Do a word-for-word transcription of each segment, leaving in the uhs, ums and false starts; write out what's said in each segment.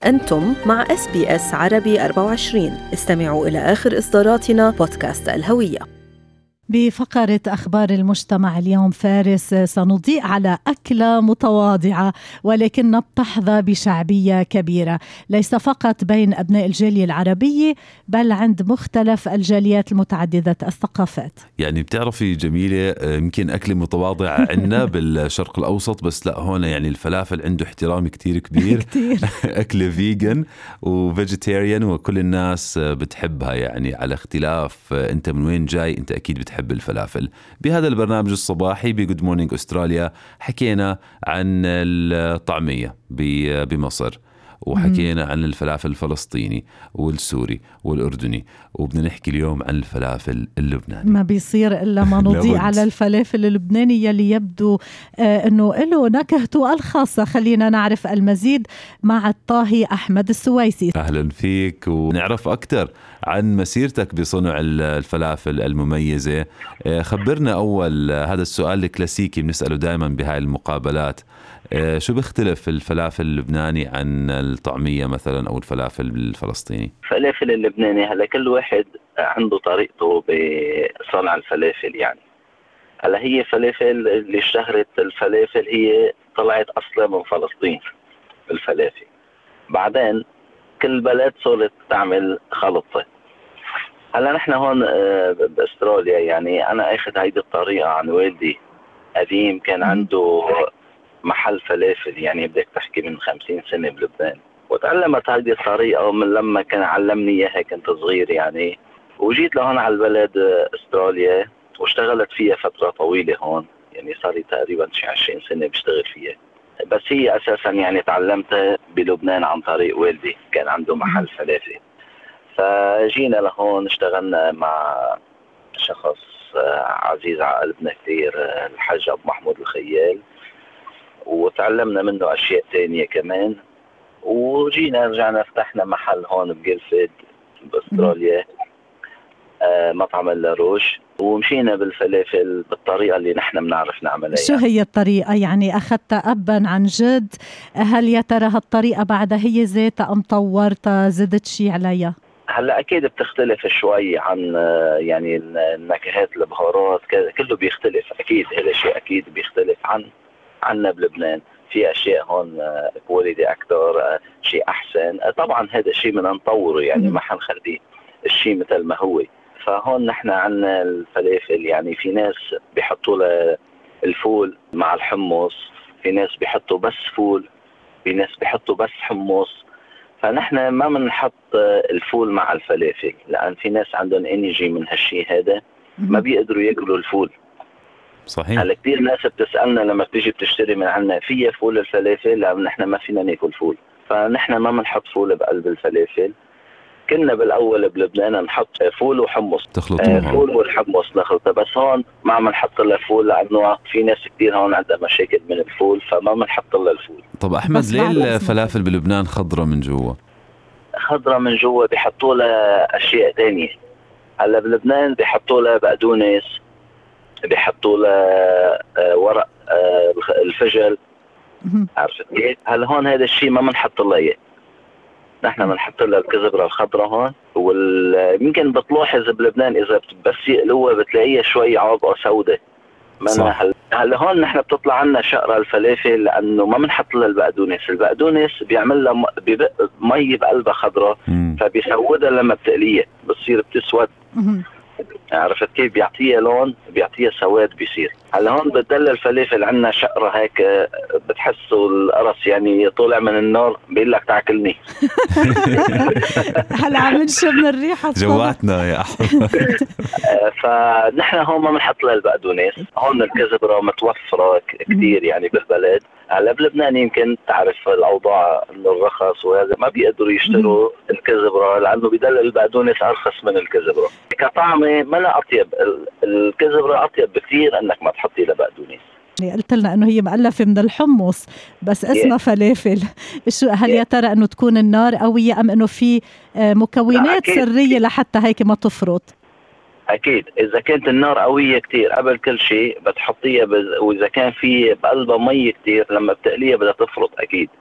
أنتم مع إس بي إس عربي أربعة وعشرين. استمعوا إلى آخر إصداراتنا بودكاست الهوية. بفقرة أخبار المجتمع اليوم فارس سنضيء على أكلة متواضعة ولكنها بتحظى بشعبية كبيرة، ليس فقط بين أبناء الجالية العربية بل عند مختلف الجاليات المتعددة الثقافات. يعني بتعرفي جميلة، يمكن أكلة متواضعة عنا بالشرق الأوسط، بس لا هون يعني الفلافل عنده احترام كتير كبير. كتير. أكلة فيجن وفيجيتيريان وكل الناس بتحبها، يعني على اختلاف أنت من وين جاي، أنت أكيد بتحب بحب الفلافل. بهذا البرنامج الصباحي بجود مورنينج أستراليا حكينا عن الطعمية بمصر، وحكينا عن الفلافل الفلسطيني والسوري والأردني، وبدنا نحكي اليوم عن الفلافل اللبناني. ما بيصير إلا ما نضيء على الفلافل اللبناني اللي يبدو آه أنه له نكهته الخاصة. خلينا نعرف المزيد مع الطاهي أحمد السويسي. أهلا فيك، ونعرف أكتر عن مسيرتك بصنع الفلافل المميزة. خبرنا أول، هذا السؤال الكلاسيكي بنسأله دائما بهاي المقابلات، شو بيختلف الفلافل اللبناني عن الطعمية مثلا أو الفلافل الفلسطيني؟ الفلافل اللبناني هلا كل واحد عنده طريقته بصنع الفلافل. يعني هلا هي فلافل اللي اشتهرت الفلافل هي طلعت أصلا من فلسطين الفلافل، بعدين كل بلد صارت تعمل خلطة. هلا نحن هون باستراليا، يعني أنا أخذ هيدي الطريقة عن والدي قديم، كان عنده محل فلافل، يعني بدك تحكي من خمسين سنة بلبنان، وتعلمت هذه الطريقة من لما كان علمني إياها كنت صغير يعني. وجيت لهون على البلد استراليا واشتغلت فيها فترة طويلة هون، يعني صار لي تقريبا شي عشرين سنة بشتغل فيها. بس هي أساسا يعني تعلمتها بلبنان عن طريق والدي، كان عنده محل فلافل. فجينا لهون اشتغلنا مع شخص عزيز على قلبنا كثير، الحاج أبو محمود الخيال، وتعلمنا منه أشياء تانية كمان. وجينا رجعنا فتحنا محل هون بجيلفيد باستراليا، آه مطعم اللاروش، ومشينا بالفلافل بالطريقة اللي نحن بنعرف نعملها. شو يعني. هي الطريقة؟ يعني أخذت أبا عن جد، هل يا ترى هالطريقة بعدها هي ذاتها أم طورتها زدت شي عليها؟ هلا أكيد بتختلف شوي عن يعني النكهات، البهارات كله بيختلف أكيد. هذا شيء أكيد بيختلف عن عنا بلبنان. في أشياء هون كواليتي أكتر، شيء أحسن. طبعا هذا الشيء بدنا نطوره، يعني ما حنخليه الشيء مثل ما هو. فهون نحن عنا الفلافل، يعني في ناس بيحطوا له الفول مع الحمص، في ناس بيحطوا بس فول، في ناس بيحطوا بس حمص. فنحن ما بنحط الفول مع الفلافل، لأن في ناس عندهم انرجي من هالشيء هذا، ما بيقدروا ياكلوا الفول. صحيح. هلا كثير ناس بتسألنا لما بتيجي بتشتري من عنا فيها فول الفلافل، لأن نحن ما فينا ناكل فول، فنحن ما بنحط فول بقلب الفلافل. كنا بالأول بلبنان نحط فول وحمص، تخلطوها. فول والحمص نخلطها، بس هون ما عم نحط لها فول لأنه في ناس كتير هون عندها مشاكل من الفول، فما بنحط لها الفول. طب أحمد، ليه الفلافل بلبنان خضرة من جوا؟ خضرة من جوا بيحطوا لها أشياء تانية. هلا بلبنان بيحطوا لها بقدونس، بيحطوا لها ورق الفجل، عرفت كيف؟ هلا هون هذا الشيء ما بنحط لها اياه، نحن بنحط لها الكزبرة الخضراء هون. ويمكن بتلاحظ بلبنان اذا بس يقلوها بتلاقيها شوي عابقة سوداء منها. هلا هل هون نحن بتطلع عنا شقرة الفلافل لانه ما بنحط لها البقدونس. البقدونس بيعمل لها بيبق مي بقلبها خضراء، فبيسودها لما بتقليها بتصير بتسود، عرفت كيف؟ بيعطيها لون، بيعطيها سواد بيصير. هلا هون بتدل الفلافل عنا شقرة هيك، بتحسوا القرص يعني طولع من النار بيقول لك تاكلني. هلا عم نشم الريحة جواتنا يا أحمد. فنحن هون ما بنحط لها البقدونس. هون الكزبرة متوفرة كثير يعني بالبلد. هلا بلبنان يمكن تعرف الأوضاع إنه الرخص وهذا ما بيقدروا يشتروا الكزبرة لأنه بيدل البقدونس أرخص من الكزبرة. كطعمة ما لا أطيب، الكزبرة أطيب بكثير أنك ما تحطي لها بقدونس. قلت لنا انه هي مؤلفه من الحمص بس اسمها yeah. فلافل. شو هل yeah. يا ترى انه تكون النار قويه ام انه في مكونات سريه لحتى هيك ما تفرط؟ اكيد اذا كانت النار قويه كتير قبل كل شيء بتحطيها بز... واذا كان في بقلبها مي كتير لما بتقليها بدها تفرط اكيد.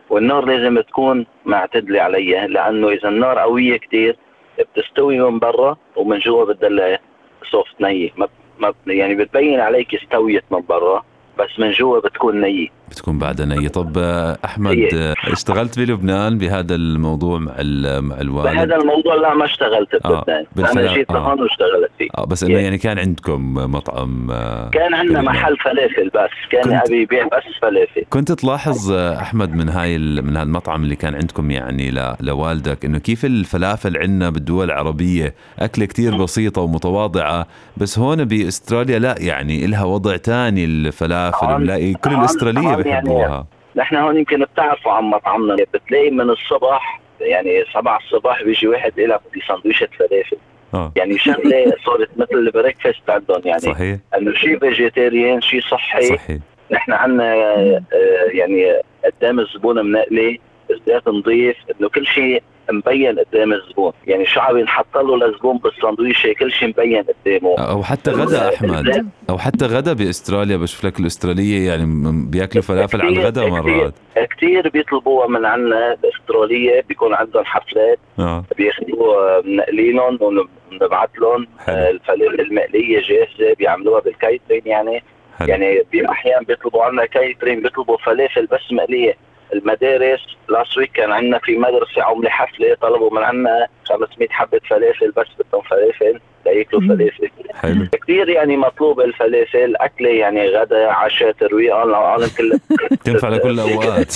والنار لازم تكون معتدلة عليها، لأنه إذا النار قوية كتير بتستوي من برا ومن جوا بتدلها سوفت نية، ما ما يعني بتبين عليك استويت من برا بس من جوا بتكون نية، بتكون بعدها نية. طب أحمد، اشتغلت بلبنان بهذا الموضوع مع مع الوالد؟ بهذا الموضوع لا، ما اشتغلت بلبنان. آه أنا جيت لهون آه. واشتغلت فيه. آه بس إنه يعني كان عندكم مطعم؟ آه كان عندنا محل فلافل بس، كان أبي يبيع بس فلافل. كنت تلاحظ أحمد من هاي من هالمطعم اللي كان عندكم يعني ل... لوالدك إنه كيف الفلافل عندنا بالدول العربية أكلة كتير بسيطة ومتواضعة، بس هون بأستراليا لا، يعني إلها وضع تاني الفلافل، ولاقي كل الأسترالية بيحبوها. يعني نحن هون يمكن بتعرفوا عن مطعمنا، بتلاقي من الصبح يعني سبعة الصباح بيجي واحد إلى بسندويشة فلافل. آه. يعني شغلة صارت مثل البريكفاست عندهم، يعني صحيح. انه شيء فيجيتيريان شيء صحي. صحيح. نحن عنا آه يعني قدام الزبون منقلي بالذات نضيف انه كل شيء مبين قدام الزبون، يعني شو عم ينحط له للزبون بالساندويشه كل شيء مبين قدامه. او حتى غدا احمد، او حتى غدا باستراليا بشوف لك الاستراليه يعني بياكلوا فلافل على الغدا مرات كثير بيطلبوها من عنا. الاستراليه بيكون عندهم حفلات آه. بياخذوا منقلينهم ونبعث لهم الفلافل المقليه جاهزه بيعملوها بالكايترين، يعني حلو. يعني باحيان بيطلبوا عنا كايترين بيطلبوا فلافل بس مقليه. المدارس لاست ويك كان عندنا في مدرسة عملي حفلة طلبوا من عنا خمسمية حبة فلافل بس بدهم فلافل لياكلوا فلافل. حلو. كثير يعني مطلوب الفلافل أكلة، يعني غدا عشاء ترويق العالم كله تنفع لكل الأوقات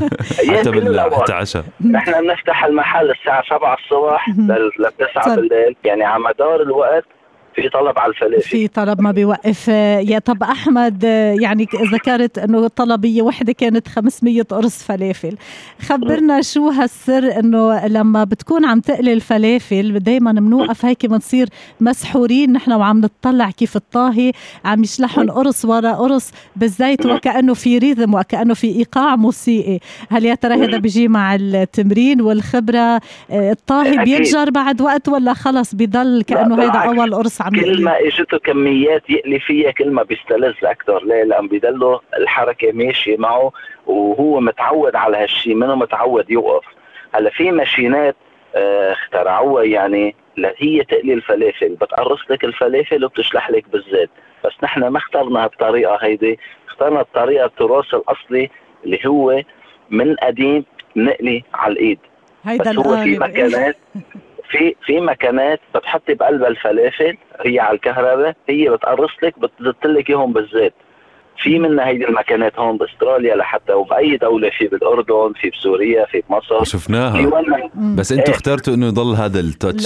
حتى بال حتى عشاء. نحن بنفتح المحل الساعة سبعة الصبح للتسعة بالليل، يعني على مدار الوقت في طلب على الفلافل، في طلب ما بيوقف. يا طب أحمد، يعني ذكرت أنه طلبية واحدة كانت خمسمية قرص فلافل، خبرنا شو هالسر أنه لما بتكون عم تقلي الفلافل دايما منوقف هيك منصير مسحورين نحن وعم نتطلع كيف الطاهي عم يشلحن قرص ورا قرص بالزيت وكأنه في ريذم وكأنه في إيقاع موسيقي. هل يا ترى هذا بيجي مع التمرين والخبرة؟ الطاهي بيتجر بعد وقت ولا خلص بيضل كأنه هذا أول قرص؟ كل ما اجته كميات يقلي فيها كل ما بيستلذ اكثر. ليه؟ لان بيضله الحركه ماشيه معه وهو متعود على هالشيء، منه متعود يوقف. هلا في ماشينات اه اخترعوها يعني هي تقلي الفلافل، بتقرص لك الفلافل وبتشلح لك بالزيت، بس نحن ما اخترنا هالطريقه هيدي، اخترنا الطريقه التراث الاصلي اللي هو من قديم نقلي على الايد. بس هو في مكانات في في مكانات بتحطي بقلب الفلافل هي على الكهرباء، هي بتقرص لك بتزت لك اياهم بالزيت. في منها هيدي المكانات هون باستراليا لحتى وبأي دولة، في بالأردن، في بسوريا، في بمصر شفناها. بس انتوا اخترتوا انه يضل هذا التاتش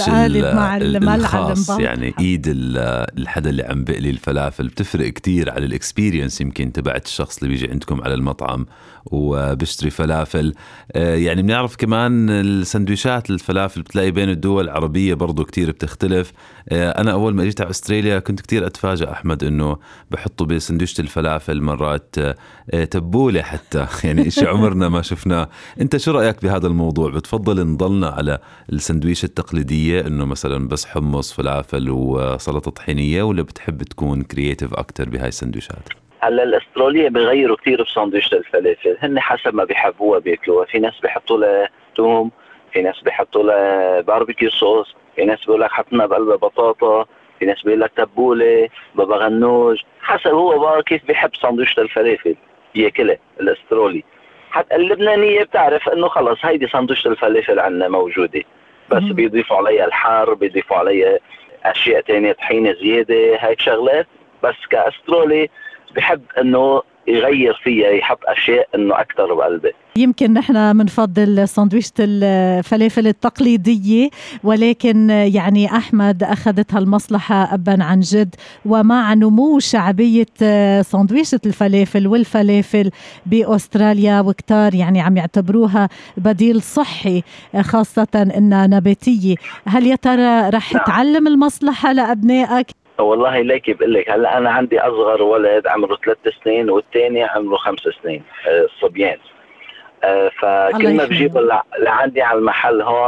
الخاص، يعني ايد الحدا اللي عم بقلي الفلافل بتفرق كتير على الاكسبيرينس يمكن تبعت الشخص اللي بيجي عندكم على المطعم وبشتري فلافل. يعني بنعرف كمان السندويشات الفلافل بتلاقي بين الدول العربية برضو كتير بتختلف. أنا أول ما جيت على أستراليا كنت كتير أتفاجأ أحمد إنه بحطوا بسندويشة الفلافل مرات تبولة حتى، يعني إشي عمرنا ما شفناه. أنت شو رأيك بهذا الموضوع؟ بتفضل نضلنا على السندويشة التقليدية إنه مثلا بس حمص فلافل وسلطة طحينية، ولا بتحب تكون كرياتيف أكتر بهاي السندويشات؟ هلا الاسترالية بيغيروا كتير بساندويشة الفلافل، هن حسب ما بيحبوها بياكلوها. في ناس بيحطوا لها توم، في ناس بيحطوا لها باربيكيو صوص، في ناس بيقول لك حطنا بقلبها بطاطا، في ناس بيقول لك تبولة بابا غنوج، حسب هو بقى كيف بيحب ساندويشة الفلافل ياكلها الاسترالي. حتى اللبنانية بتعرف انه خلص هيدي ساندويشة الفلافل عندنا موجودة، بس مم. بيضيفوا عليها الحار، بيضيفوا عليها اشياء تانية طحينة زيادة هيك شغلات. بس كاسترالي بحب انه يغير فيها، يحط اشياء انه اكثر بقلبه. يمكن نحن منفضل ساندويشة الفلافل التقليدية، ولكن يعني أحمد أخذت هالمصلحة أبا عن جد، ومع نمو شعبية ساندويشة الفلافل والفلافل بأستراليا وكتار يعني عم يعتبروها بديل صحي، خاصة إنها نباتية. هل يا ترى رح نعم. تعلم المصلحة لأبنائك؟ والله ليكي بقول لك هلا انا عندي اصغر ولد عمره ثلاث سنين والثاني عمره خمس سنين الصبيان. أه فكل ما بجيبه لعندي على المحل هون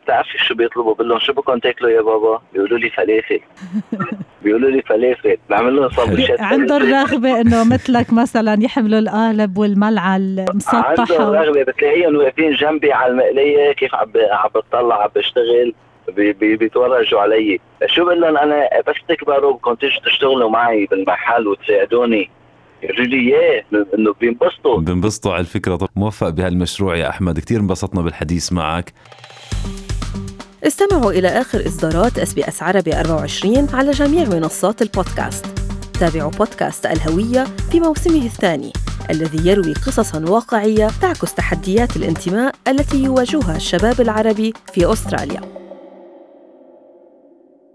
بتعرفي شو بيطلبوا؟ بقول لهم شو بدكم تاكلوا يا بابا؟ بيقولوا لي فلافل. بيقولوا لي فلافل، بعمل لهم سندويشات. عنده الرغبة انه مثلك مثلا يحملوا القالب والملعقة المسطحة. عنده الرغبة، بتلاقيهم واقفين جنبي على المقلية كيف عم عم بتطلع عم بشتغل، بي بي بيتورجوا علي. شو بقول لهم انا بس تكبروا بدكم تيجوا تشتغلوا معي بالمحل وتساعدوني. يقولوا لي اياه، انه بينبسطوا بينبسطوا على الفكرة. طب موفق بهالمشروع يا احمد، كتير انبسطنا بالحديث معك. استمعوا إلى آخر إصدارات إس بي إس عربي أربعة وعشرين على جميع منصات البودكاست. تابعوا بودكاست الهوية في موسمه الثاني الذي يروي قصصاً واقعية تعكس تحديات الانتماء التي يواجهها الشباب العربي في أستراليا.